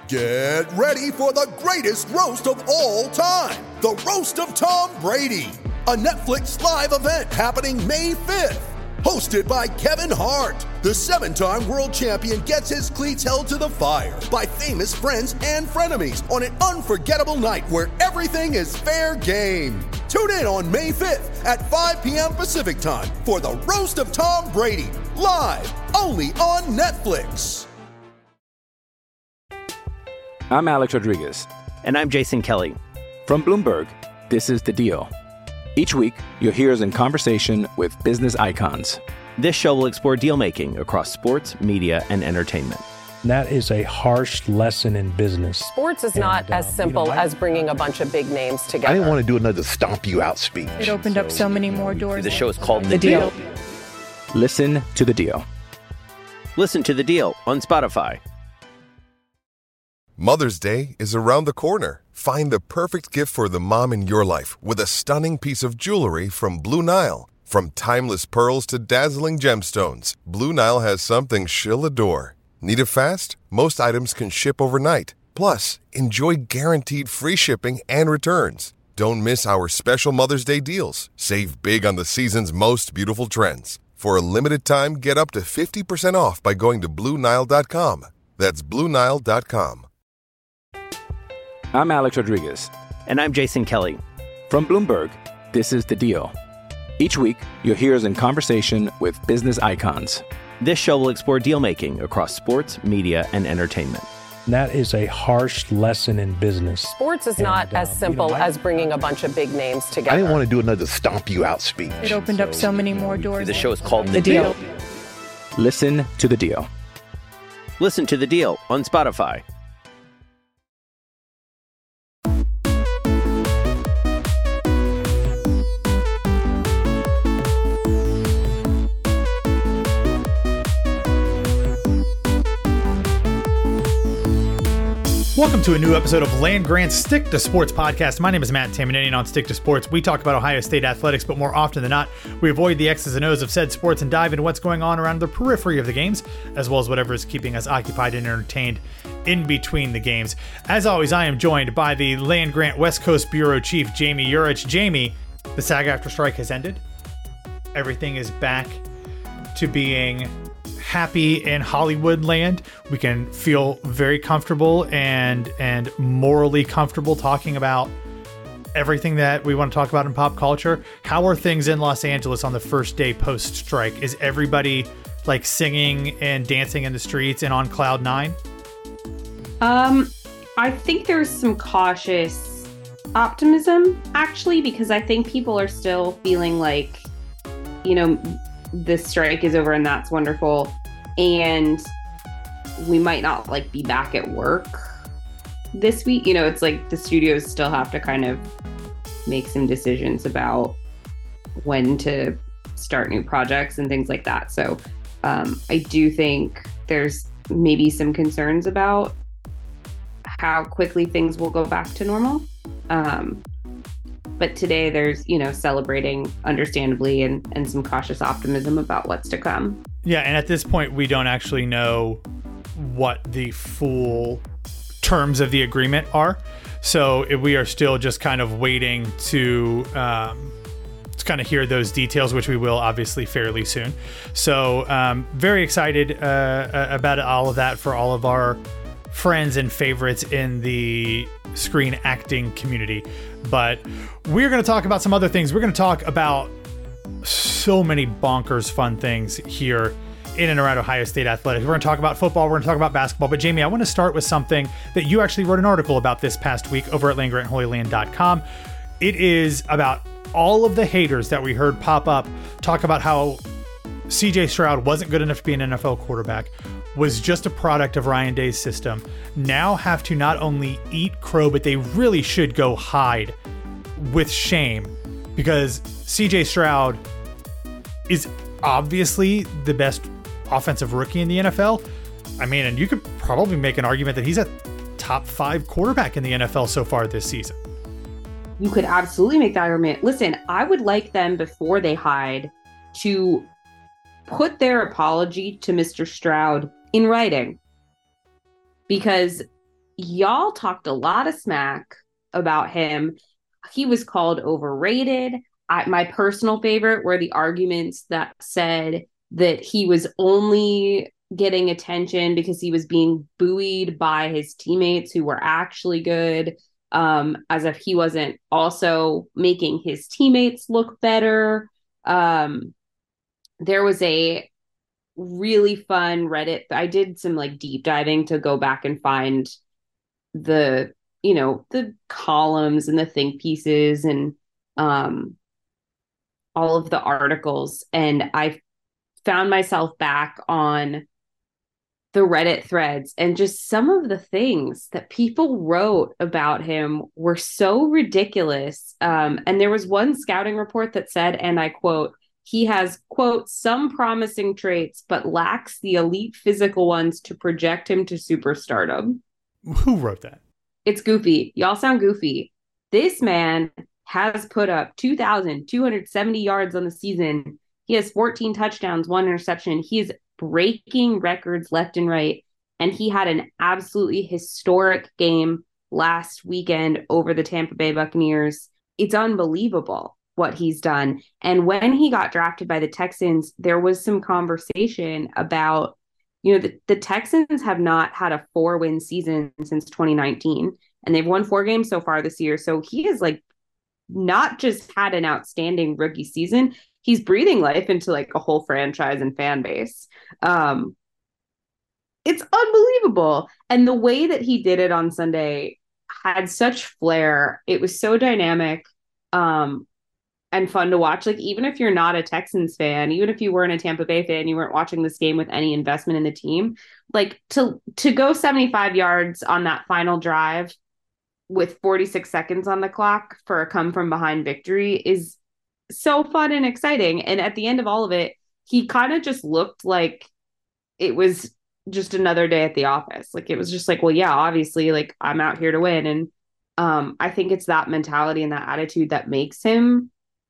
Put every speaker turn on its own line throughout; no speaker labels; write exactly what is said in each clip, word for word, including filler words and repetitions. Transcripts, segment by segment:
Get ready for the greatest roast of all time, the Roast of Tom Brady, a Netflix live event happening May fifth. Hosted by Kevin Hart, the seven-time world champion gets his cleats held to the fire by famous friends and frenemies on an unforgettable night where everything is fair game. Tune in on May fifth at five p.m. Pacific time for the Roast of Tom Brady, live only on Netflix.
I'm Alex Rodriguez.
And I'm Jason Kelly.
From Bloomberg, this is The Deal. Each week, you'll hear us in conversation with business icons.
This show will explore deal-making across sports, media, and entertainment.
That is a harsh lesson in business.
Sports is and, not uh, as simple you know, as bringing a bunch of big names together.
I didn't want to do another stomp you out speech.
It opened so, up so many more doors.
The show is called The,
the
deal.
deal.
Listen to The Deal.
Listen to The Deal on Spotify.
Mother's Day is around the corner. Find the perfect gift for the mom in your life with a stunning piece of jewelry from Blue Nile. From timeless pearls to dazzling gemstones, Blue Nile has something she'll adore. Need it fast? Most items can ship overnight. Plus, enjoy guaranteed free shipping and returns. Don't miss our special Mother's Day deals. Save big on the season's most beautiful trends. For a limited time, get up to fifty percent off by going to Blue Nile dot com. That's Blue Nile dot com.
I'm Alex Rodriguez.
And I'm Jason Kelly.
From Bloomberg, this is The Deal. Each week, you'll hear us in conversation with business icons.
This show will explore deal-making across sports, media, and entertainment.
That is a harsh lesson in business.
Sports is and, not uh, as simple you know, I, as bringing a bunch of big names together.
I didn't want to do another stomp you out speech.
It opened so, up so many more doors.
The show is called The,
the
deal.
deal.
Listen to The Deal.
Listen to The Deal on Spotify.
Welcome to a new episode of Land Grant's Stick to Sports podcast. My name is Matt Tamanini, and on Stick to Sports, we talk about Ohio State athletics, but more often than not, we avoid the X's and O's of said sports and dive into what's going on around the periphery of the games, as well as whatever is keeping us occupied and entertained in between the games. As always, I am joined by the Land Grant West Coast Bureau Chief, Jamie Urich. Jamie, the SAG-AFTRA strike has ended. Everything is back to being happy in Hollywood land. We can feel very comfortable and and morally comfortable talking about everything that we want to talk about in pop culture. How are things in Los Angeles on the first day post-strike? Is everybody like singing and dancing in the streets and on cloud nine?
Um, I think there's some cautious optimism, actually, because I think people are still feeling like, you know, this strike is over and that's wonderful, and we might not like be back at work this week. You know, it's like the studios still have to kind of make some decisions about when to start new projects and things like that. So um, I do think there's maybe some concerns about how quickly things will go back to normal. Um, But today there's, you know, celebrating understandably and, and some cautious optimism about what's to come.
Yeah. And at this point, we don't actually know what the full terms of the agreement are. So if we are still just kind of waiting to, um, to kind of hear those details, which we will obviously fairly soon. So um, very excited uh, about all of that for all of our friends and favorites in the screen acting community. But we're going to talk about some other things. We're going to talk about so many bonkers fun things here in and around Ohio State athletics. We're going to talk about football. We're going to talk about basketball. But Jamie, I want to start with something that you actually wrote an article about this past week over at land grant holy land dot com. It is about all of the haters that we heard pop up talk about how C J Stroud wasn't good enough to be an N F L quarterback, was just a product of Ryan Day's system, now have to not only eat crow, but they really should go hide with shame, because C J Stroud is obviously the best offensive rookie in the N F L. I mean, and you could probably make an argument that he's a top five quarterback in the N F L so far this season.
You could absolutely make that argument. Listen, I would like them, before they hide, to put their apology to Mister Stroud in writing, because y'all talked a lot of smack about him. He was called overrated. I, my personal favorite were the arguments that said that he was only getting attention because he was being buoyed by his teammates who were actually good, um, as if he wasn't also making his teammates look better. Um, there was a really fun Reddit. I did some like deep diving to go back and find the, you know, the columns and the think pieces and um, all of the articles. And I found myself back on the Reddit threads, and just some of the things that people wrote about him were so ridiculous. Um, and there was one scouting report that said, and I quote, he has, quote, some promising traits, but lacks the elite physical ones to project him to superstardom.
Who wrote that?
It's goofy. Y'all sound goofy. This man has put up two thousand two hundred seventy yards on the season. He has fourteen touchdowns, one interception. He is breaking records left and right. And he had an absolutely historic game last weekend over the Tampa Bay Buccaneers. It's unbelievable what he's done. And when he got drafted by the Texans, there was some conversation about, you know, the, the Texans have not had a four-win season since twenty nineteen, and they've won four games so far this year. So he has like not just had an outstanding rookie season, he's breathing life into like a whole franchise and fan base. Um, it's unbelievable. And the way that he did it on Sunday had such flair. It was so dynamic um, and fun to watch. Like, even if you're not a Texans fan, even if you weren't a Tampa Bay fan, you weren't watching this game with any investment in the team, like to, to go seventy-five yards on that final drive with forty-six seconds on the clock for a come from behind victory is so fun and exciting. And at the end of all of it, he kind of just looked like it was just another day at the office. Like, it was just like, well, yeah, obviously, like, I'm out here to win. And um, I think it's that mentality and that attitude that makes him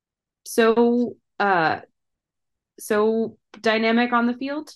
so, uh, so dynamic on the field.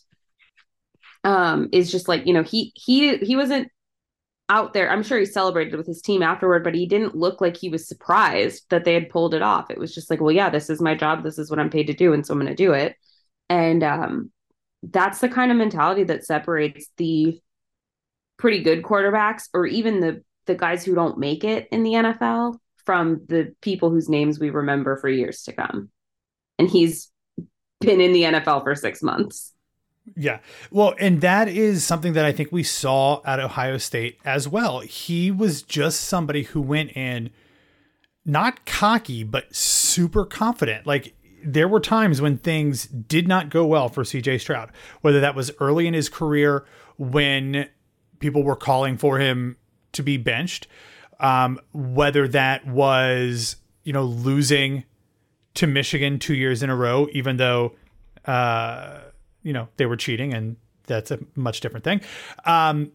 Um, is just like, you know, he, he, he wasn't out there. I'm sure he celebrated with his team afterward, but he didn't look like he was surprised that they had pulled it off. It was just like, well, yeah, this is my job. This is what I'm paid to do. And so I'm going to do it. And um, that's the kind of mentality that separates the pretty good quarterbacks, or even the, the guys who don't make it in the N F L, from the people whose names we remember for years to come. And he's been in the N F L for six months.
Yeah. Well, and that is something that I think we saw at Ohio State as well. He was just somebody who went in not cocky, but super confident. Like, there were times when things did not go well for C J Stroud, whether that was early in his career when people were calling for him to be benched, um, whether that was, you know, losing to Michigan two years in a row, even though, uh, you know, they were cheating, and that's a much different thing. Um,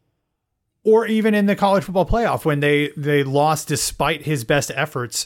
or even in the college football playoff, when they, they lost despite his best efforts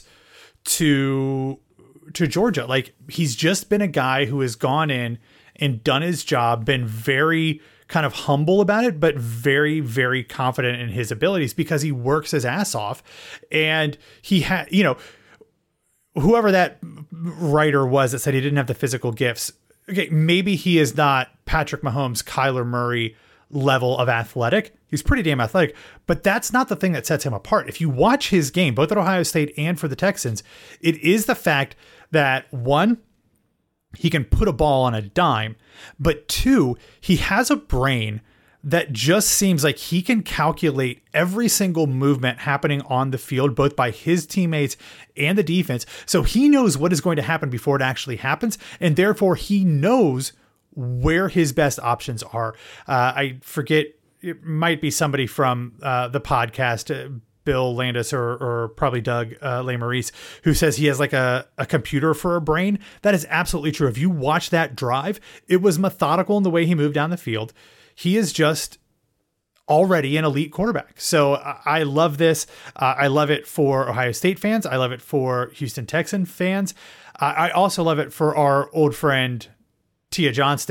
to, to Georgia. Like, he's just been a guy who has gone in and done his job, been very kind of humble about it, but very, very confident in his abilities because he works his ass off. And he had, you know, whoever that writer was that said he didn't have the physical gifts. Okay, maybe he is not Patrick Mahomes, Kyler Murray level of athletic. He's pretty damn athletic, but that's not the thing that sets him apart. If you watch his game, both at Ohio State and for the Texans, it is the fact that, one, he can put a ball on a dime, but two, he has a brain that just seems like he can calculate every single movement happening on the field, both by his teammates and the defense. So he knows what is going to happen before it actually happens. And therefore he knows where his best options are. Uh, I forget, it might be somebody from uh, the podcast, uh, Bill Landis or, or probably Doug uh, Lesmerises, who says he has like a, a computer for a brain. That is absolutely true. If you watch that drive, it was methodical in the way he moved down the field. He is just already an elite quarterback. So I, I love this. Uh, I love it for Ohio State fans. I love it for Houston Texan fans. Uh, I also love it for our old friend Tia Johnston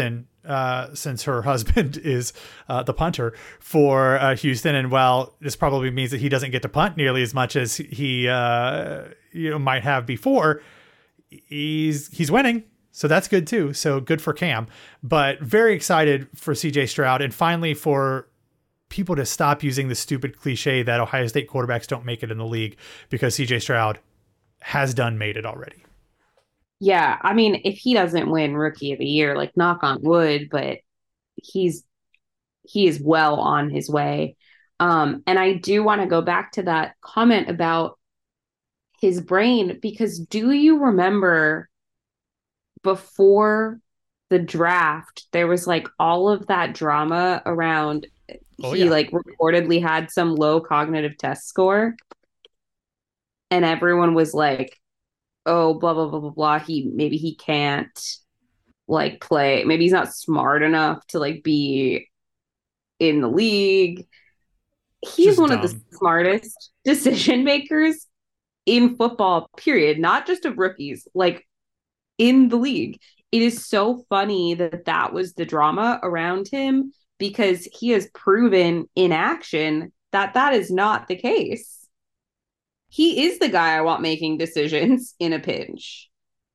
uh, since her husband is uh, the punter for uh, Houston. And while this probably means that he doesn't get to punt nearly as much as he uh, you know might have before, he's he's winning. So that's good too. So good for Cam, but very excited for C J Stroud, and finally for people to stop using the stupid cliche that Ohio State quarterbacks don't make it in the league, because C J Stroud has done made it already.
Yeah. I mean, if he doesn't win Rookie of the Year, like knock on wood, but he's, he is well on his way. Um, and I do want to go back to that comment about his brain, because do you remember before the draft, there was like all of that drama around oh, he yeah. like reportedly had some low cognitive test score, and everyone was like, oh, blah, blah, blah, blah, blah. He, maybe he can't like play. Maybe he's not smart enough to like be in the league. He's Just one dumb. of the smartest decision makers in football, period. Not just of rookies, like in the league. It is so funny that that was the drama around him, because he has proven in action that that is not the case. He is the guy I want making decisions in a pinch.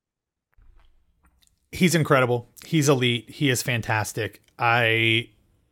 He's incredible. He's elite. He is fantastic. I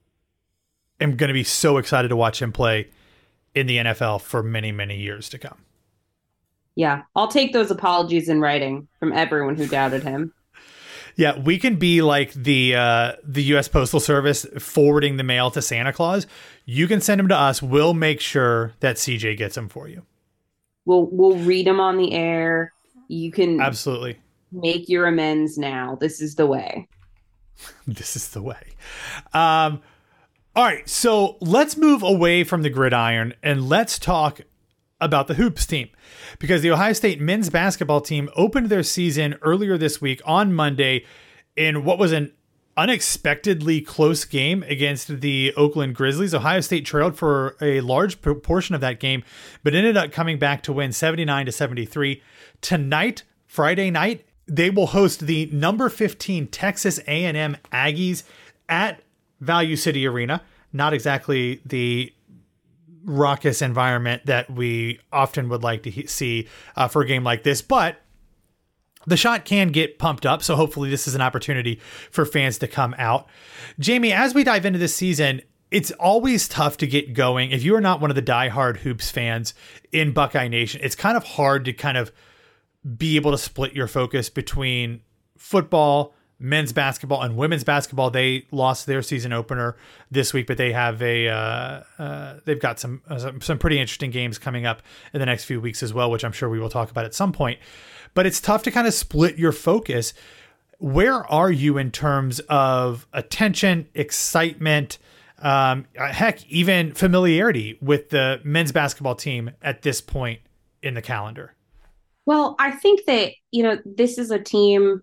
am going to be so excited to watch him play in the N F L for many, many years to come.
Yeah, I'll take those apologies in writing from everyone who doubted him.
Yeah, we can be like the uh, the U S Postal Service forwarding the mail to Santa Claus. You can send them to us. We'll make sure that C J gets them for you.
We'll we'll read them on the air. You can
absolutely
make your amends now. This is the way.
This is the way. Um, all right, so let's move away from the gridiron and let's talk about the hoops team, because the Ohio State men's basketball team opened their season earlier this week on Monday in what was an unexpectedly close game against the Oakland Grizzlies. Ohio State trailed for a large portion of that game, but ended up coming back to win seventy-nine to seventy-three. Tonight, Friday night, they will host the number fifteen Texas A and M Aggies at Value City Arena. Not exactly the raucous environment that we often would like to he- see uh, for a game like this, but the shot can get pumped up. So hopefully this is an opportunity for fans to come out. Jamie, as we dive into this season, it's always tough to get going. If you are not one of the diehard hoops fans in Buckeye Nation, it's kind of hard to kind of be able to split your focus between football, men's basketball, and women's basketball. They lost their season opener this week, but they have a uh, uh, they've got some, uh, some some pretty interesting games coming up in the next few weeks as well, which I'm sure we will talk about at some point. But it's tough to kind of split your focus. Where are you in terms of attention, excitement, um, heck, even familiarity with the men's basketball team at this point in the calendar?
Well, I think that, you know, this is a team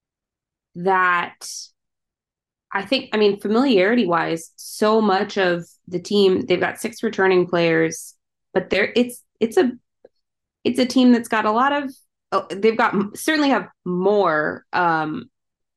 that I think, I mean, familiarity wise, so much of the team, they've got six returning players, but they're, it's, it's a, it's a team that's got a lot of, oh, they've got, certainly have more um,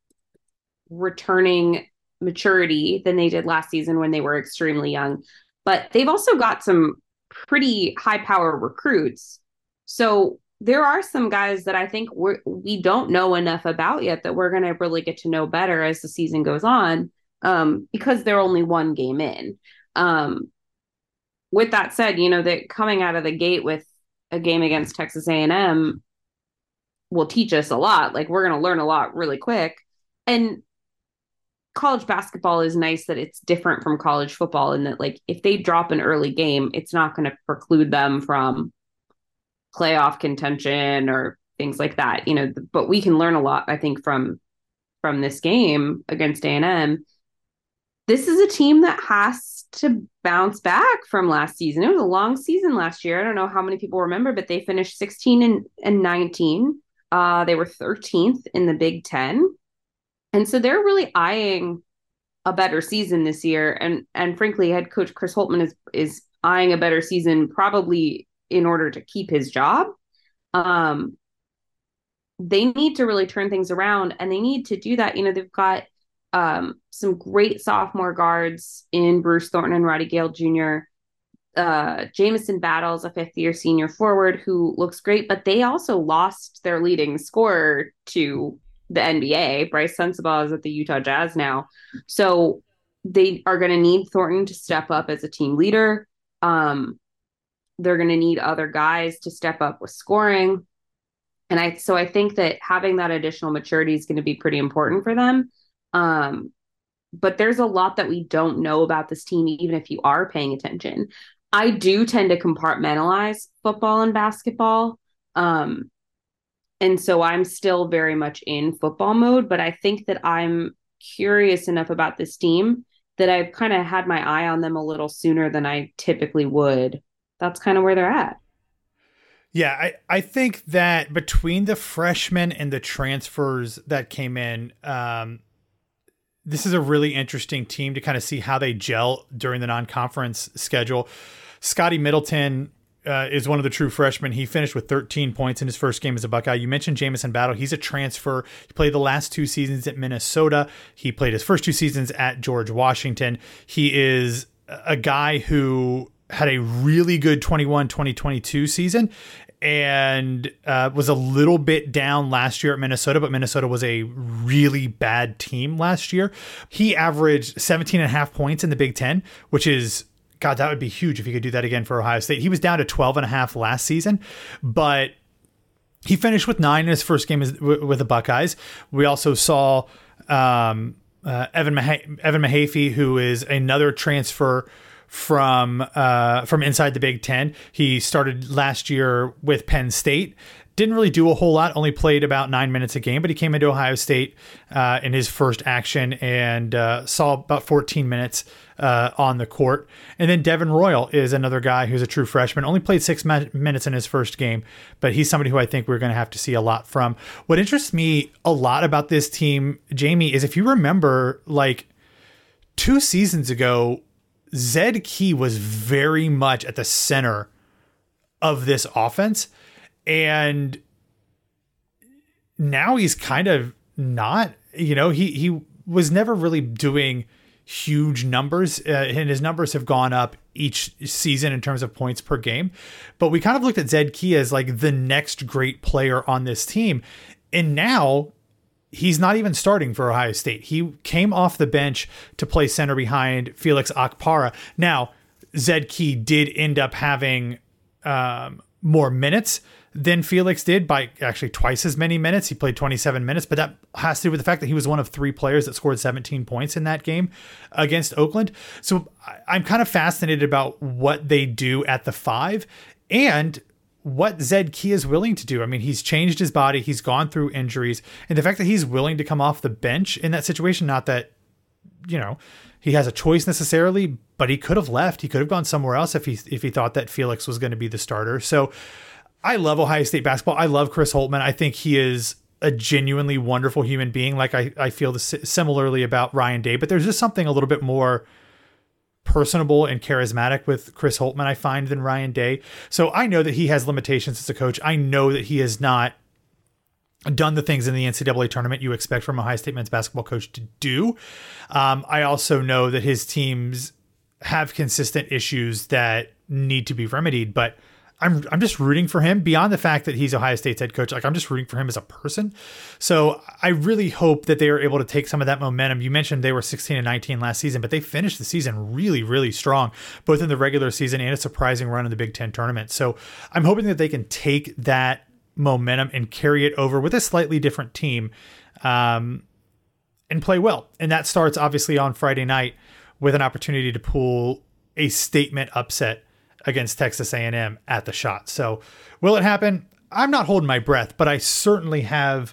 returning maturity than they did last season when they were extremely young, but they've also got some pretty high power recruits. So there are some guys that I think we're, we don't know enough about yet that we're going to really get to know better as the season goes on, um, because they're only one game in. Um, with that said, you know, that coming out of the gate with a game against Texas A and M will teach us a lot. Like, we're going to learn a lot really quick. And college basketball is nice that it's different from college football, in that, like, if they drop an early game, it's not going to preclude them from playoff contention or things like that, you know, but we can learn a lot, I think, from, from this game against A and M. This is a team that has to bounce back from last season. It was a long season last year. I don't know how many people remember, but they finished sixteen and, and nineteen. Uh, they were thirteenth in the Big Ten. And so they're really eyeing a better season this year. And, and frankly, head coach Chris Holtmann is, is eyeing a better season, probably in order to keep his job. Um, they need to really turn things around, and they need to do that. You know, they've got Um, some great sophomore guards in Bruce Thornton and Roddy Gale Junior Uh, Jamison Battles, a fifth year senior forward who looks great, but they also lost their leading scorer to the N B A. Bryce Sensabaugh is at the Utah Jazz now. So they are going to need Thornton to step up as a team leader. Um, they're going to need other guys to step up with scoring. And I, so I think that having that additional maturity is going to be pretty important for them. Um, but there's a lot that we don't know about this team, even if you are paying attention. I do tend to compartmentalize football and basketball. Um, and so I'm still very much in football mode, but I think that I'm curious enough about this team that I've kind of had my eye on them a little sooner than I typically would. That's kind of where they're at.
Yeah, I, I think that between the freshmen and the transfers that came in, um, this is a really interesting team to kind of see how they gel during the non-conference schedule. Scotty Middleton uh, is one of the true freshmen. He finished with thirteen points in his first game as a Buckeye. You mentioned Jamison Battle. He's a transfer. He played the last two seasons at Minnesota. He played his first two seasons at George Washington. He is a guy who had a really good twenty-one twenty twenty-two season and uh, was a little bit down last year at Minnesota, but Minnesota was a really bad team last year. He averaged seventeen and a half points in the Big Ten, which is, God, that would be huge if he could do that again for Ohio State. He was down to twelve and a half last season, but he finished with nine in his first game with the Buckeyes. We also saw um, uh, Evan Mah- Evan Mahaffey, who is another transfer from uh, from inside the Big Ten. He started last year with Penn State. Didn't really do a whole lot, only played about nine minutes a game, but he came into Ohio State uh, in his first action and uh, saw about fourteen minutes uh, on the court. And then Devin Royal is another guy who's a true freshman, only played six ma- minutes in his first game, but he's somebody who I think we're going to have to see a lot from. What interests me a lot about this team, Jamie, is if you remember, like two seasons ago, Zed Key was very much at the center of this offense. And now he's kind of not, you know, he, he was never really doing huge numbers uh, and his numbers have gone up each season in terms of points per game. But we kind of looked at Zed Key as like the next great player on this team. And now he's not even starting for Ohio State. He came off the bench to play center behind Felix Akpara. Now, Zed Key did end up having um, more minutes than Felix did by actually twice as many minutes. He played twenty-seven minutes, but that has to do with the fact that he was one of three players that scored seventeen points in that game against Oakland. So I'm kind of fascinated about what they do at the five and what Zed Key is willing to do. I mean, he's changed his body. He's gone through injuries, and the fact that he's willing to come off the bench in that situation, not that, you know, he has a choice necessarily, but he could have left. He could have gone somewhere else if he, if he thought that Felix was going to be the starter. So I love Ohio State basketball. I love Chris Holtmann. I think he is a genuinely wonderful human being. Like I, I feel this similarly about Ryan Day, but there's just something a little bit more personable and charismatic with Chris Holtmann, I find, than Ryan Day. So I know that he has limitations as a coach. I know that he has not done the things in the N C double A tournament you expect from a Ohio State men's basketball coach to do. Um, I also know that his teams have consistent issues that need to be remedied, but I'm I'm just rooting for him beyond the fact that he's Ohio State's head coach. Like, I'm just rooting for him as a person. So I really hope that they are able to take some of that momentum. You mentioned they were sixteen and nineteen last season, but they finished the season really, really strong, both in the regular season and a surprising run in the Big Ten tournament. So I'm hoping that they can take that momentum and carry it over with a slightly different team um, and play well. And that starts obviously on Friday night with an opportunity to pull a statement upset against Texas A and M at the Shot. So will it happen? I'm not holding my breath, but I certainly have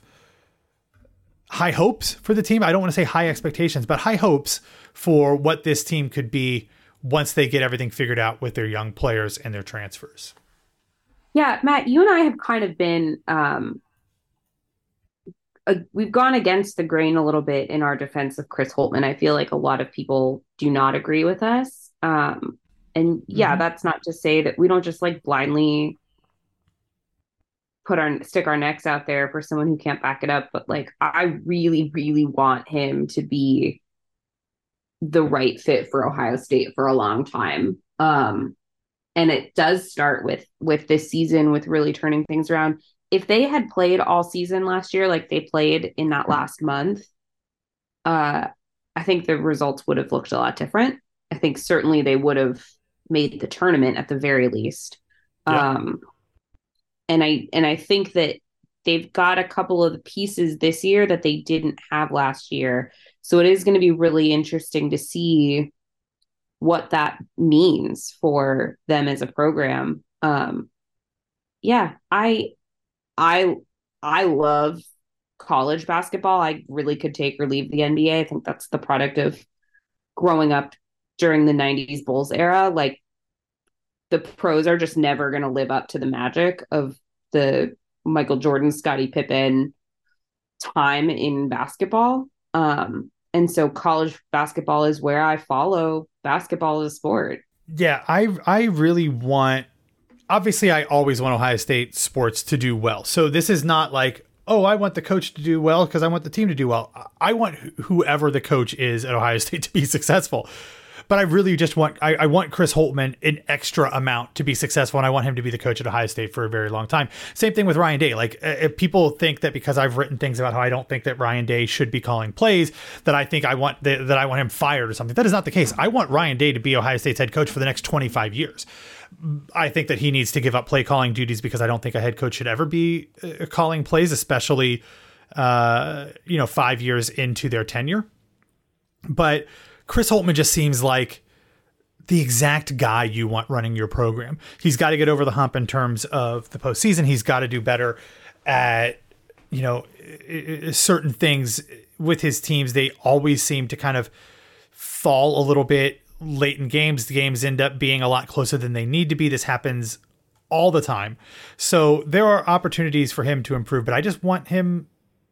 high hopes for the team. I don't want to say high expectations, but high hopes for what this team could be once they get everything figured out with their young players and their transfers.
Yeah, Matt, you and I have kind of been, um, uh, we've gone against the grain a little bit in our defense of Chris Holtmann. I feel like a lot of people do not agree with us. Um, And yeah, mm-hmm. That's not to say that we don't just like blindly put our stick our necks out there for someone who can't back it up, but like I really, really want him to be the right fit for Ohio State for a long time. Um, and it does start with with this season, with really turning things around. If they had played all season last year, like they played in that last month, uh, I think the results would have looked a lot different. I think certainly they would have made the tournament at the very least. Yeah. Um, and I and I think that they've got a couple of the pieces this year that they didn't have last year. So it is going to be really interesting to see what that means for them as a program. Um, yeah, I I I love college basketball. I really could take or leave the N B A. I think that's the product of growing up during the nineties Bulls era. Like the pros are just never going to live up to the magic of the Michael Jordan, Scottie Pippen time in basketball. Um, and so college basketball is where I follow basketball as a sport.
Yeah, I I really want, obviously I always want Ohio State sports to do well. So this is not like, oh, I want the coach to do well because I want the team to do well. I want whoever the coach is at Ohio State to be successful. But I really just want, I, I want Chris Holtmann an extra amount to be successful, and I want him to be the coach at Ohio State for a very long time. Same thing with Ryan Day. Like, if people think that because I've written things about how I don't think that Ryan Day should be calling plays, that I think I want the, that I want him fired or something. That is not the case. I want Ryan Day to be Ohio State's head coach for the next twenty-five years. I think that he needs to give up play calling duties because I don't think a head coach should ever be uh, calling plays, especially, uh, you know, five years into their tenure. But Chris Holtmann just seems like the exact guy you want running your program. He's got to get over the hump in terms of the postseason. He's got to do better at, you know, certain things with his teams. They always seem to kind of fall a little bit late in games. The games end up being a lot closer than they need to be. This happens all the time. So there are opportunities for him to improve, but I just want him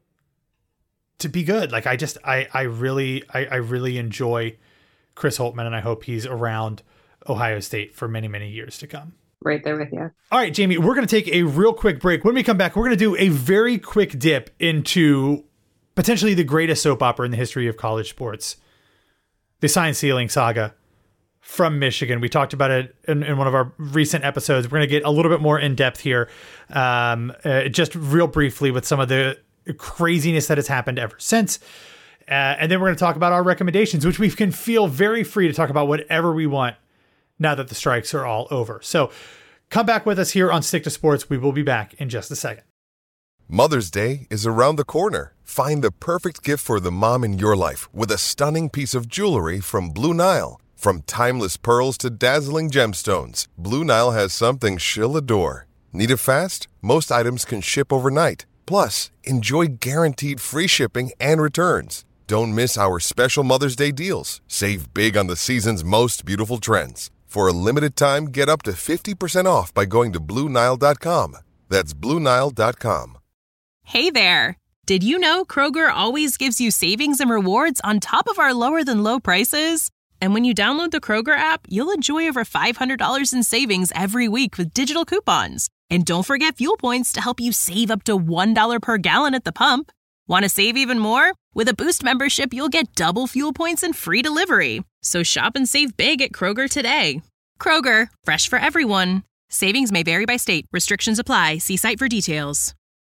to be good. Like I just, I, I really, I, I really enjoy Chris Holtmann, and I hope he's around Ohio State for many, many years to come.
Right there with you.
All right, Jamie, we're going to take a real quick break. When we come back, we're going to do a very quick dip into potentially the greatest soap opera in the history of college sports, the sign stealing saga from Michigan. We talked about it in, in one of our recent episodes. We're going to get a little bit more in depth here, um, uh, just real briefly with some of the craziness that has happened ever since. Uh, and then we're going to talk about our recommendations, which we can feel very free to talk about whatever we want now that the strikes are all over. So come back with us here on Stick to Sports. We will be back in just a second.
Mother's Day is around the corner. Find the perfect gift for the mom in your life with a stunning piece of jewelry from Blue Nile. From timeless pearls to dazzling gemstones, Blue Nile has something she'll adore. Need it fast? Most items can ship overnight. Plus, enjoy guaranteed free shipping and returns. Don't miss our special Mother's Day deals. Save big on the season's most beautiful trends. For a limited time, get up to fifty percent off by going to Blue Nile dot com. That's Blue Nile dot com.
Hey there. Did you know Kroger always gives you savings and rewards on top of our lower than low prices? And when you download the Kroger app, you'll enjoy over five hundred dollars in savings every week with digital coupons. And don't forget fuel points to help you save up to one dollar per gallon at the pump. Want to save even more? With a Boost membership, you'll get double fuel points and free delivery. So shop and save big at Kroger today. Kroger, fresh for everyone. Savings may vary by state. Restrictions apply. See site for details.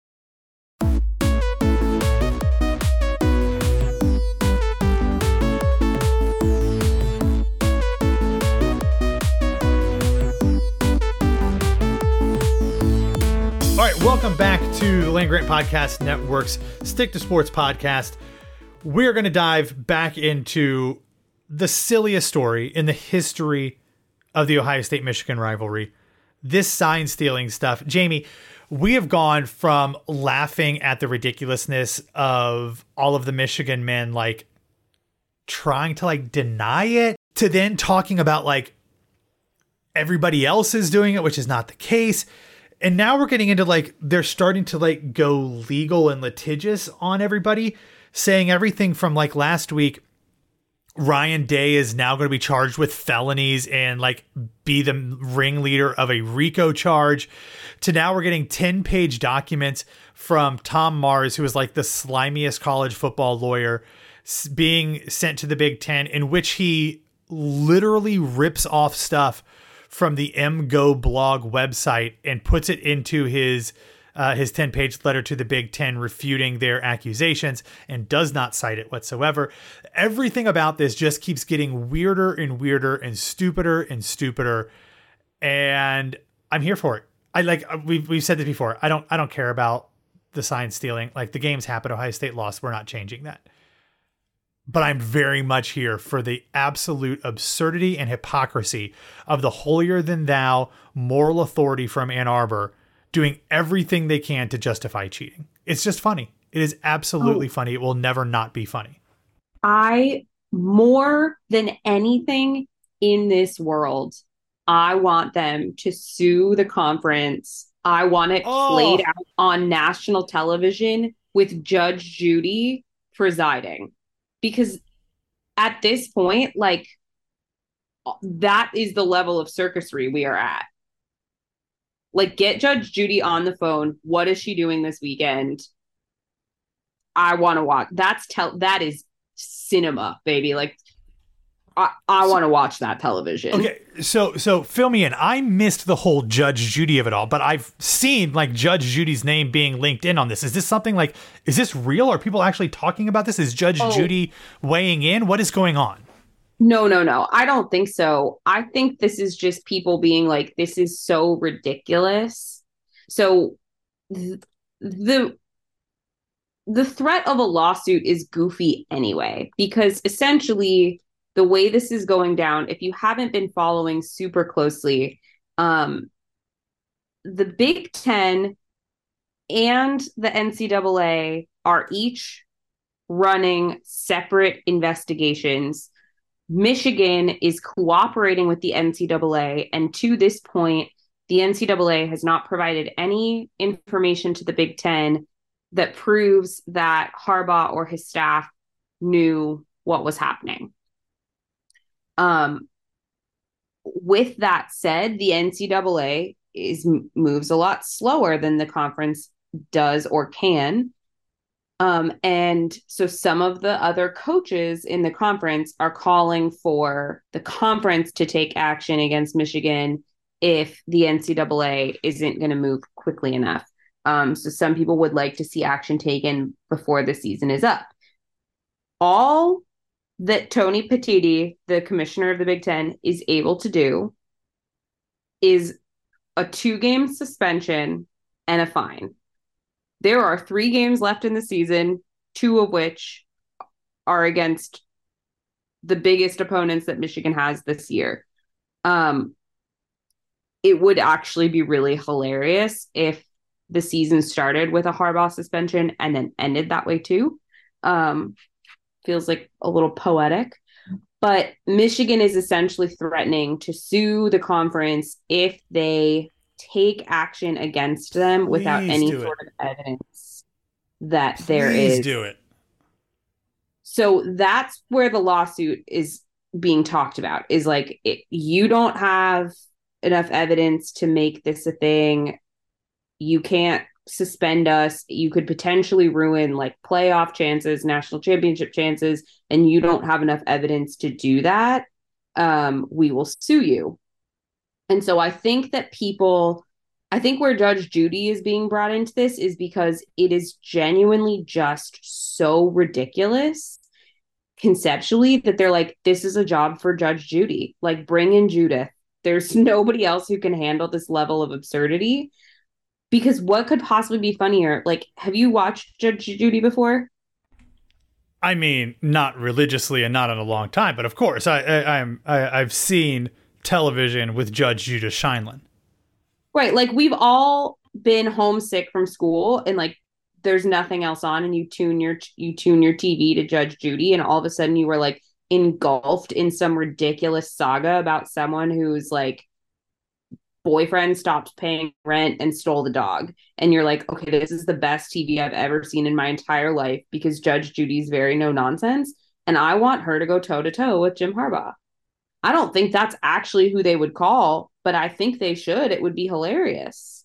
All right, welcome back to the Land Grant Podcast Network's Stick to Sports podcast. We're going to dive back into the silliest story in the history of the Ohio State-Michigan rivalry, this sign-stealing stuff. Jamie, we have gone from laughing at the ridiculousness of all of the Michigan men, like, trying to, like, deny it, to then talking about, like, everybody else is doing it, which is not the case. And now we're getting into like, they're starting to like go legal and litigious on everybody, saying everything from like last week. Ryan Day is now going to be charged with felonies and like be the ringleader of a RICO charge, to now we're getting ten page documents from Tom Mars, who is like the slimiest college football lawyer, being sent to the Big Ten, in which he literally rips off stuff from the M Go blog website and puts it into his Uh, his ten page letter to the Big Ten, refuting their accusations, and does not cite it whatsoever. Everything about this just keeps getting weirder and weirder and stupider and stupider. And I'm here for it. I like, we've, we've said this before. I don't, I don't care about the sign stealing. Like, the games happened. Ohio State lost. We're not changing that. But I'm very much here for the absolute absurdity and hypocrisy of the holier than thou moral authority from Ann Arbor doing everything they can to justify cheating. It's just funny. It is absolutely oh. funny. It will never not be funny.
I, more than anything in this world, I want them to sue the conference. I want it oh. played out on national television with Judge Judy presiding. Because at this point, like, that is the level of circusry we are at. Like, get Judge Judy on the phone. What is she doing this weekend? I want to watch. That's tel- that is cinema, baby. Like, I, I want to watch that television.
Okay, so so fill me in. I missed the whole Judge Judy of it all, but I've seen like Judge Judy's name being linked in on this. Is this something like, is this real? Are people actually talking about this? Is Judge oh. Judy weighing in? What is going on?
No, no, no. I don't think so. I think this is just people being like, this is so ridiculous. So th- the the threat of a lawsuit is goofy anyway, because essentially the way this is going down, if you haven't been following super closely, um, the Big Ten and the N C double A are each running separate investigations. Michigan is cooperating with the N C double A, and to this point, the N C double A has not provided any information to the Big Ten that proves that Harbaugh or his staff knew what was happening. Um, with that said, the N C double A is moves a lot slower than the conference does or can. Um, and so some of the other coaches in the conference are calling for the conference to take action against Michigan if the N C double A isn't going to move quickly enough. Um, so some people would like to see action taken before the season is up. All that Tony Petitti, the commissioner of the Big Ten, is able to do is a two-game suspension and a fine. There are three games left in the season, two of which are against the biggest opponents that Michigan has this year. Um, it would actually be really hilarious if the season started with a Harbaugh suspension and then ended that way too. Um, feels like a little poetic. But Michigan is essentially threatening to sue the conference if they take action against them Please without any sort of evidence that
Please
there is.
Please do it.
So that's where the lawsuit is being talked about, is like, it, you don't have enough evidence to make this a thing. You can't suspend us. You could potentially ruin like playoff chances, national championship chances, and you don't have enough evidence to do that. Um, we will sue you. And so I think that people, I think where Judge Judy is being brought into this is because it is genuinely just so ridiculous conceptually that they're like, this is a job for Judge Judy. Like, bring in Judith. There's nobody else who can handle this level of absurdity. Because what could possibly be funnier? Like, have you watched Judge Judy before?
I mean, not religiously and not in a long time, but of course, I, I, I'm I, I've seen television with Judge Judith Sheindlin.
Right, like we've all been homesick from school, and like there's nothing else on, and you tune your you tune your T V to Judge Judy, and all of a sudden you were like engulfed in some ridiculous saga about someone who's like boyfriend stopped paying rent and stole the dog, and you're like, okay, this is the best T V I've ever seen in my entire life because Judge Judy's very no nonsense. and I want her to go toe to toe with Jim Harbaugh. I don't think that's actually who they would call, but I think they should. It would be hilarious.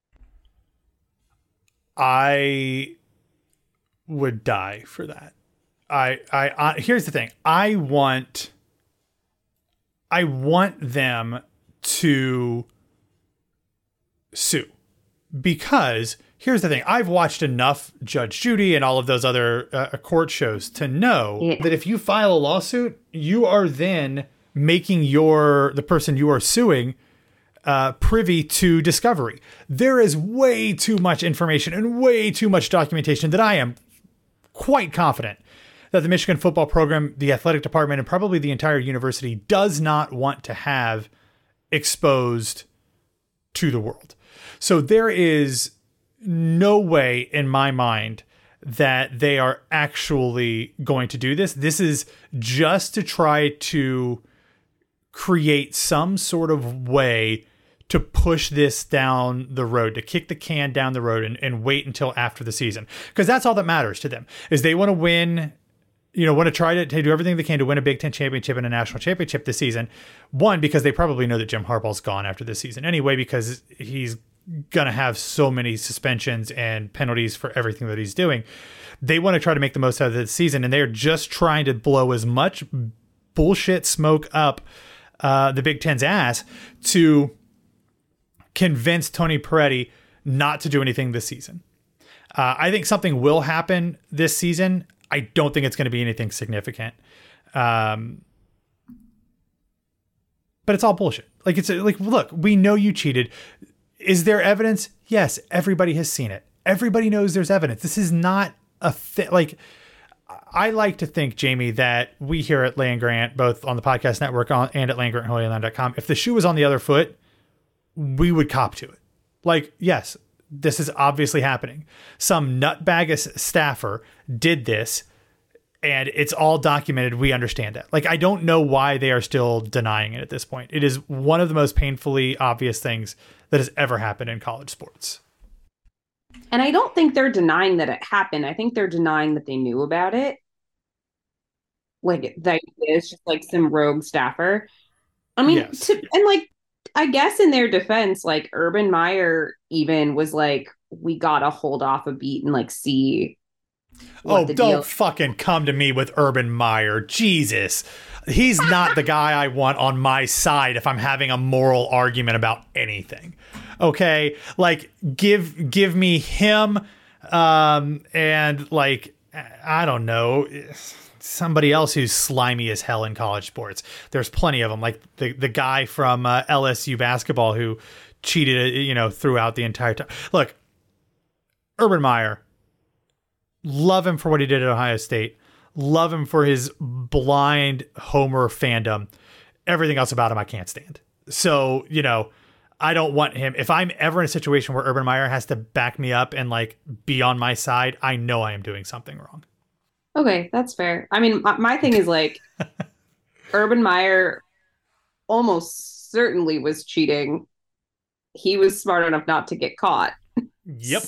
I would die for that. I, I, I here's the thing. I want, I want them to sue, because here's the thing. I've watched enough Judge Judy and all of those other uh, court shows to know yeah. that if you file a lawsuit, you are then making your, the person you are suing, uh, privy to discovery. There is way too much information and way too much documentation that I am quite confident that the Michigan football program, the athletic department, and probably the entire university does not want to have exposed to the world. So there is no way in my mind that they are actually going to do this. This is just to try to create some sort of way to push this down the road, to kick the can down the road and, and wait until after the season. Because that's all that matters to them, is they want to win, you know, want to try to, to do everything they can to win a Big Ten championship and a national championship this season. One, because they probably know that Jim Harbaugh's gone after this season anyway, because he's going to have so many suspensions and penalties for everything that he's doing. They want to try to make the most out of this season, and they're just trying to blow as much bullshit smoke up uh, the Big Ten's ass to convince Tony Peretti not to do anything this season. Uh, I think something will happen this season. I don't think it's going to be anything significant. Um, but it's all bullshit. Like, it's like, look, we know you cheated. Is there evidence? Yes. Everybody has seen it. Everybody knows there's evidence. This is not a thing. Like, I like to think, Jamie, that we here at Land Grant, both on the podcast network and at land grant holy land dot com, if the shoe was on the other foot, we would cop to it. Like, yes, this is obviously happening. Some nutbag staffer did this, and it's all documented. We understand that. Like, I don't know why they are still denying it at this point. It is one of the most painfully obvious things that has ever happened in college sports.
And I don't think they're denying that it happened. I think they're denying that they knew about it. Like, that it's just like some rogue staffer. I mean,
yes.
to, and like, I guess in their defense, like Urban Meyer even was like, we gotta hold off a beat and like see.
Oh, don't deal- fucking come to me with Urban Meyer. Jesus. He's not the guy I want on my side if I'm having a moral argument about anything. Okay? Like, give give me him um, and like, I don't know, somebody else who's slimy as hell in college sports. There's plenty of them. Like the, the guy from uh, L S U basketball who cheated, you know, throughout the entire time. Look, Urban Meyer, love him for what he did at Ohio State. Love him for his blind Homer fandom. Everything else about him I can't stand. So, you know, I don't want him. If I'm ever in a situation where Urban Meyer has to back me up and like be on my side, I know I am doing something wrong.
Okay, that's fair. I mean, my, my thing is like, Urban Meyer almost certainly was cheating. He was smart enough not to get caught.
Yep.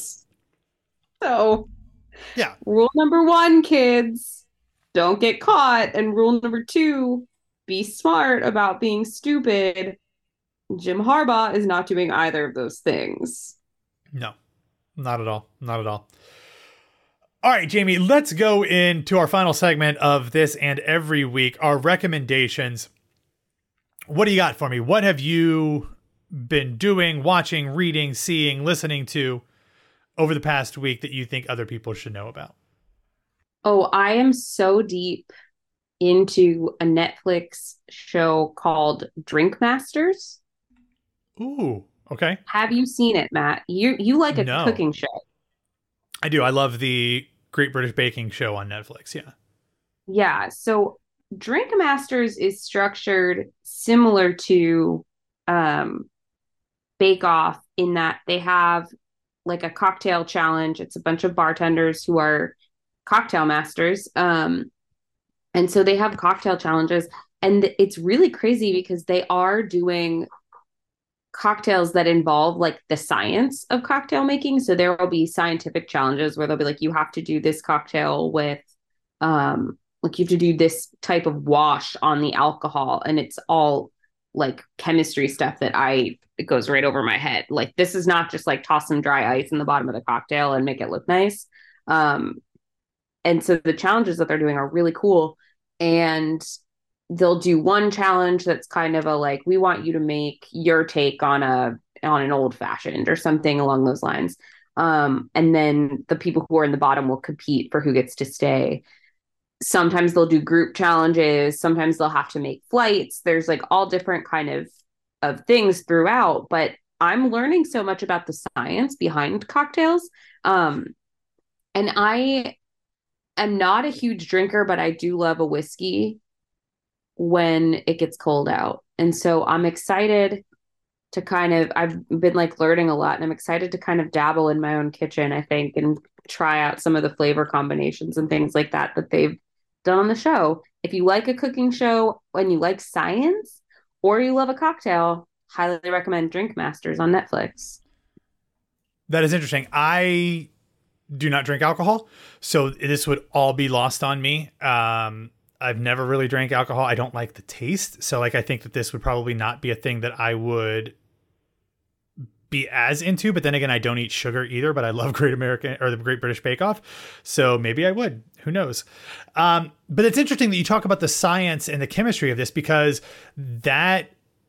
So,
yeah.
Rule number one, kids, don't get caught. And rule number two, be smart about being stupid. Jim Harbaugh is not doing either of those things.
No, not at all. Not at all. All right, Jamie, let's go into our final segment of this and every week, our recommendations. What do you got for me? What have you been doing, watching, reading, seeing, listening to over the past week that you think other people should know about?
Oh, I am so deep into a Netflix show called Drink Masters.
Ooh, okay.
Have you seen it, Matt? You you like a
no.
cooking show.
I do. I love the Great British Baking Show on Netflix. Yeah.
Yeah. So Drink Masters is structured similar to um, Bake Off in that they have like a cocktail challenge. It's a bunch of bartenders who are cocktail masters. Um, and so they have cocktail challenges. And it's really crazy because they are doing cocktails that involve like the science of cocktail making. So there will be scientific challenges where they'll be like, you have to do this cocktail with um like you have to do this type of wash on the alcohol, and it's all like chemistry stuff that I, it goes right over my head. Like, this is not just like toss some dry ice in the bottom of the cocktail and make it look nice. Um, and so the challenges that they're doing are really cool. And they'll do one challenge that's kind of a, like, we want you to make your take on a, on an old fashioned or something along those lines. Um, and then the people who are in the bottom will compete for who gets to stay. Sometimes they'll do group challenges. Sometimes they'll have to make flights. There's like all different kind of, of things throughout, but I'm learning so much about the science behind cocktails. Um, and I am not a huge drinker, but I do love a whiskey when it gets cold out. And so I'm excited to kind of, I've been like learning a lot, and I'm excited to kind of dabble in my own kitchen, I think, and try out some of the flavor combinations and things like that that they've done on the show. If you like a cooking show and you like science, or you love a cocktail, highly recommend Drink Masters on Netflix.
That is interesting. I do not drink alcohol, so this would all be lost on me. Um, I've never really drank alcohol. I don't like the taste. So like, I think that this would probably not be a thing that I would be as into, but then again, I don't eat sugar either, but I love Great American or the Great British Bake Off. So maybe I would, who knows? Um, but it's interesting that you talk about the science and the chemistry of this, because that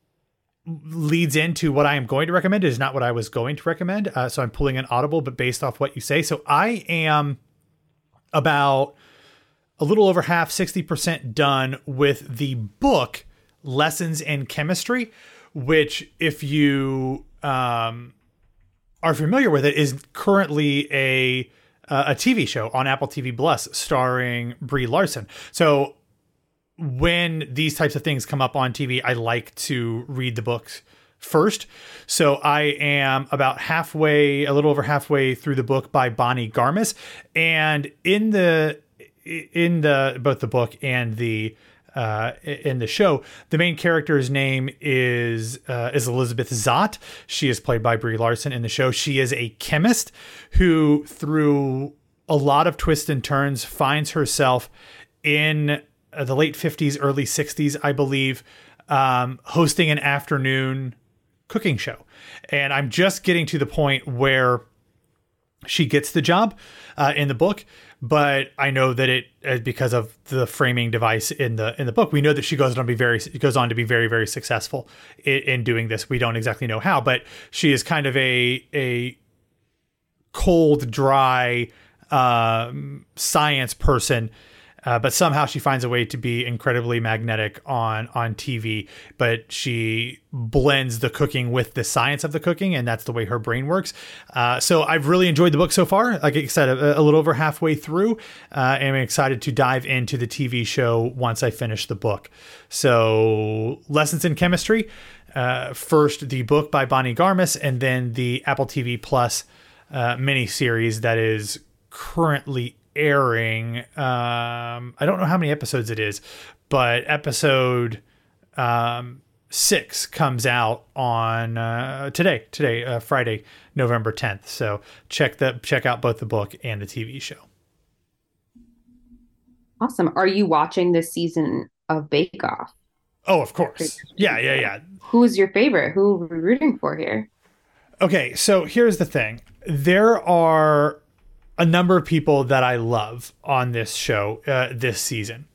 leads into what I am going to recommend. It is not what I was going to recommend. Uh, so I'm pulling an audible, but based off what you say. So I am about a little over half, sixty percent done with the book Lessons in Chemistry, which if you um, are familiar with it, is currently a uh, a T V show on Apple T V Plus starring Brie Larson. So when these types of things come up on T V, I like to read the books first. So I am about halfway, a little over halfway through the book by Bonnie Garmis. And in the, in the, both the book and the, uh, in the show, the main character's name is, uh, is Elizabeth Zott. She is played by Brie Larson in the show. She is a chemist who, through a lot of twists and turns, finds herself in uh, the late fifties, early sixties, I believe, um, hosting an afternoon cooking show. And I'm just getting to the point where she gets the job uh, in the book, but I know that it uh, because of the framing device in the in the book, we know that she goes on to be very goes on to be very very successful in, in doing this. We don't exactly know how, but she is kind of a a cold, dry um, science person. Uh, but somehow she finds a way to be incredibly magnetic on, on T V, but she blends the cooking with the science of the cooking, and that's the way her brain works. Uh, so I've really enjoyed the book so far. Like I said, a, a little over halfway through, uh, and I'm excited to dive into the T V show once I finish the book. So Lessons in Chemistry, uh, first the book by Bonnie Garmis, and then the Apple T V Plus uh, miniseries that is currently airing. um I don't know how many episodes it is, but episode um six comes out on uh today today uh, Friday, November tenth. So check the check out both the book and the T V show.
Awesome. Are you watching this season of Bake Off?
Oh, of course. Yeah, yeah, yeah.
Who is your favorite? Who are we rooting for here?
Okay, so here's the thing. There are a number of people that I love on this show uh, this season.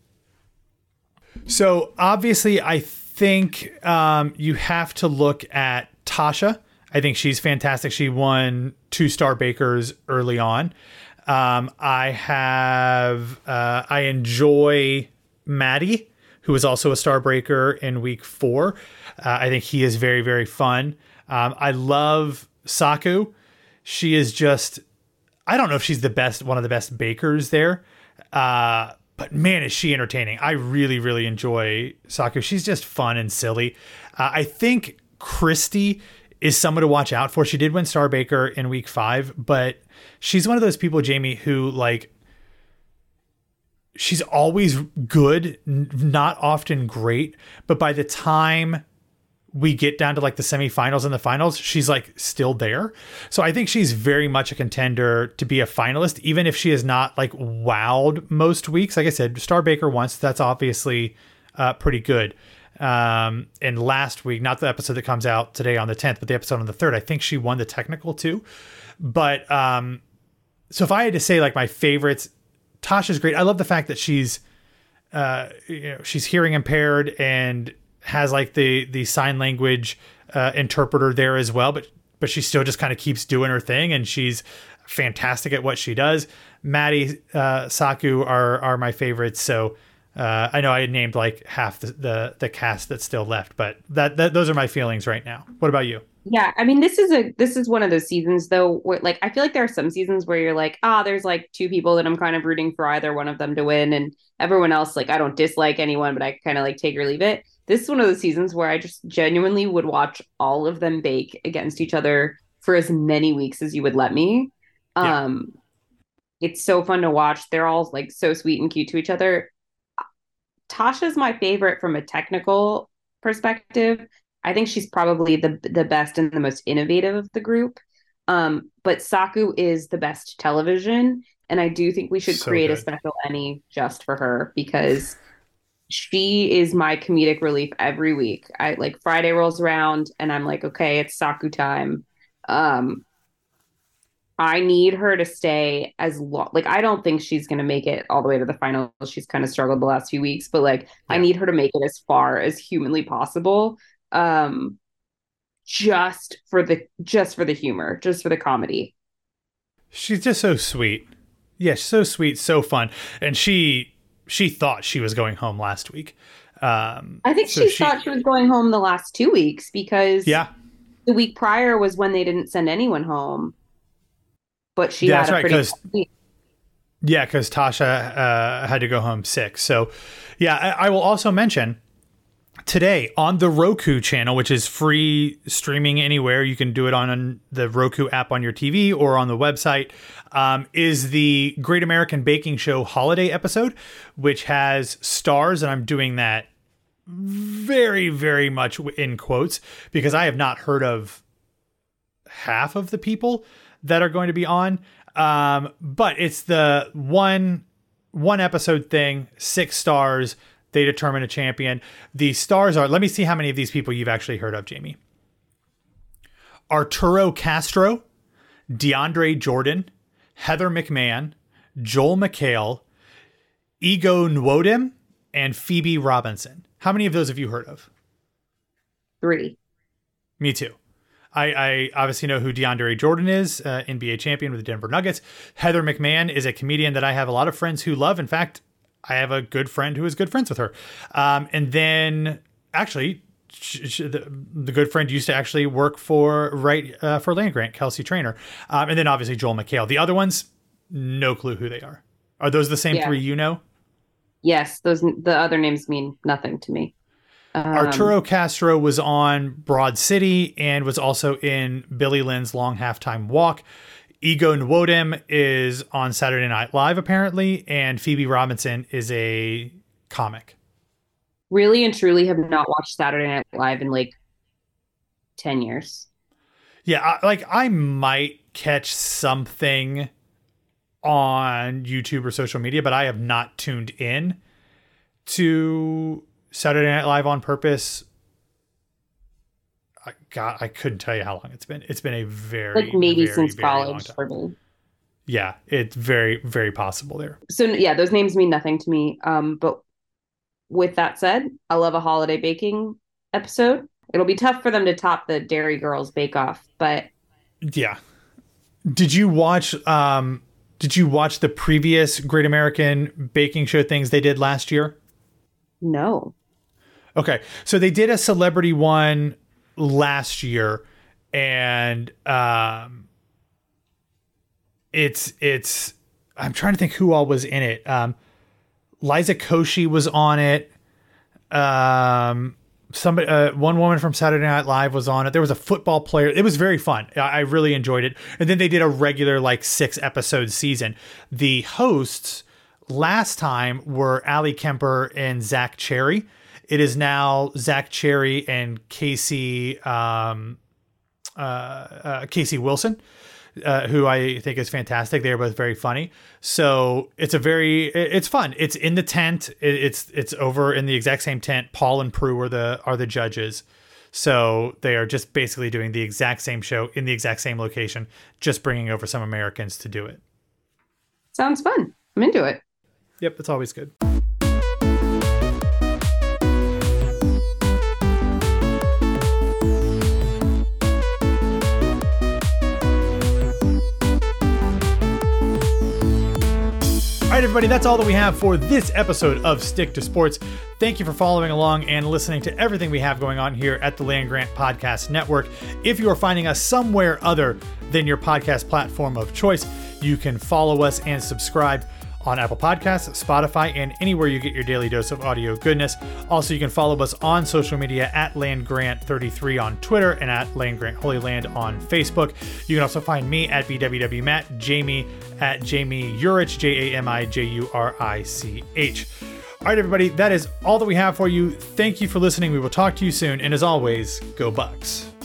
So obviously, I think um, you have to look at Tasha. I think she's fantastic. She won two Star Bakers early on. Um, I have uh, I enjoy Maddie, who is also a Star Breaker in week four. Uh, I think he is very, very fun. Um, I love Saku. She is just, I don't know if she's the best, one of the best bakers there. Uh, but man, is she entertaining. I really, really enjoy Saku. She's just fun and silly. Uh, I think Christy is someone to watch out for. She did win Star Baker in week five, but she's one of those people, Jamie, who like, she's always good, n- not often great. But by the time we get down to like the semifinals and the finals, she's like still there. So I think she's very much a contender to be a finalist, even if she is not like wowed most weeks. Like I said, Star Baker once, that's obviously uh, pretty good. Um, and last week, not the episode that comes out today on the tenth, but the episode on the third, I think she won the technical too. But um, so if I had to say like my favorites, Tasha's great. I love the fact that she's, uh, you know, she's hearing impaired and has like the the sign language uh, interpreter there as well, but but she still just kind of keeps doing her thing, and she's fantastic at what she does. Maddie, uh, Saku are are my favorites. So uh, I know I had named like half the, the the cast that's still left, but that, that those are my feelings right now. What about you?
Yeah, I mean, this is a this is one of those seasons though where like I feel like there are some seasons where you're like, ah, there's like two people that I'm kind of rooting for either one of them to win, and everyone else, like, I don't dislike anyone, but I kind of like take or leave it. This is one of those seasons where I just genuinely would watch all of them bake against each other for as many weeks as you would let me. Yeah. Um, it's so fun to watch. They're all like so sweet and cute to each other. Tasha's my favorite from a technical perspective. I think she's probably the the best and the most innovative of the group. Um, but Saku is the best television. And I do think we should so create good. a special Emmy just for her, because she is my comedic relief every week. I like Friday rolls around and I'm like, okay, it's Saku time. Um, I need her to stay as long. Like, I don't think she's going to make it all the way to the final. She's kind of struggled the last few weeks, but like, yeah. I need her to make it as far as humanly possible. Um, just for the, just for the humor, just for the comedy.
She's just so sweet. Yeah, so sweet, so fun. And she she thought she was going home last week. Um,
I think so she, she thought she was going home the last two weeks because
yeah.
the week prior was when they didn't send anyone home. But she
yeah,
had
that's
a
right,
pretty
Yeah, because Tasha uh, had to go home sick. So yeah, I, I will also mention today on the Roku channel, which is free streaming anywhere. You can do it on the Roku app on your T V or on the website, um, is the Great American Baking Show holiday episode, which has stars. And I'm doing that very, very much in quotes because I have not heard of half of the people that are going to be on. Um, but it's the one, one episode thing, six stars. They determine a champion. The stars are, let me see how many of these people you've actually heard of, Jamie. Arturo Castro, DeAndre Jordan, Heather McMahon, Joel McHale, Ego Nwodem, and Phoebe Robinson. How many of those have you heard of?
Three.
Me too. I, I obviously know who DeAndre Jordan is, uh, N B A champion with the Denver Nuggets. Heather McMahon is a comedian that I have a lot of friends who love. In fact, I have a good friend who is good friends with her. Um, and then actually sh- sh- the, the good friend used to actually work for, right, uh, for Land Grant, Kelsey Trainer. Um, and then obviously Joel McHale. The other ones, no clue who they are. Are those the same yeah. three you know?
Yes. Those, the other names mean nothing to me. Um,
Arturo Castro was on Broad City and was also in Billy Lynn's Long Halftime Walk. Ego Nwodem is on Saturday Night Live, apparently, and Phoebe Robinson is a comic.
Really and truly have not watched Saturday Night Live in like ten years.
Yeah, I, like I might catch something on YouTube or social media, but I have not tuned in to Saturday Night Live on purpose. God, I couldn't tell you how long it's been. It's been a very
like maybe
very,
since
very
college for me.
Yeah, it's very, very possible there.
So yeah, those names mean nothing to me. Um, but with that said, I love a holiday baking episode. It'll be tough for them to top the Dairy Girls Bake Off, but
yeah. Did you watch? Um, did you watch the previous Great American Baking Show things they did last year?
No.
Okay, so they did a celebrity one last year, and um it's it's I'm trying to think who all was in it. um Liza Koshy was on it. Um somebody uh, one woman from Saturday Night Live was on it. There was a football player. It was very fun. I, I really enjoyed it. And then they did a regular like six episode season. The hosts last time were Allie Kemper and Zach Cherry. It is now Zach Cherry and Casey um, uh, uh, Casey Wilson, uh, who I think is fantastic. They are both very funny. So it's a very it's fun. It's in the tent. It, it's it's over in the exact same tent. Paul and Prue are the are the judges. So they are just basically doing the exact same show in the exact same location, just bringing over some Americans to do it.
Sounds fun. I'm into it.
Yep, it's always good. All right, everybody, that's all that we have for this episode of Stick to Sports. Thank you for following along and listening to everything we have going on here at the Land Grant Podcast Network. If you are finding us somewhere other than your podcast platform of choice, you can follow us and subscribe on Apple Podcasts, Spotify, and anywhere you get your daily dose of audio goodness. Also, you can follow us on social media at Land Grant thirty-three on Twitter and at Land Grant Holy Land on Facebook. You can also find me at B W W Matt, Jamie at Jamie Urich, J A M I J U R I C H. All right, everybody, that is all that we have for you. Thank you for listening. We will talk to you soon. And as always, go Bucks.